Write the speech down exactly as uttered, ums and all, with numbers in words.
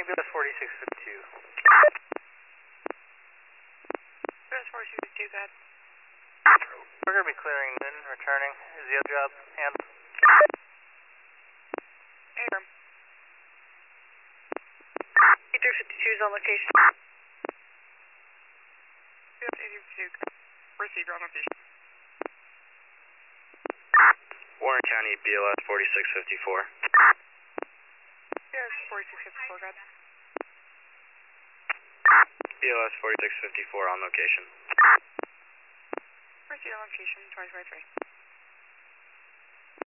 B L S forty-six fifty-two. B L S forty-six fifty-two, go ahead. We're going to be clearing in, returning. Is the other job handled? Affirm. E three fifty-two is on location. B L S eighty fifty-two, receiver on location. Warren County, B L S forty-six fifty-four. B L S forty-six fifty-four, go ahead. B L S forty-six fifty-four on location. Receiver on location, twenty twenty-three.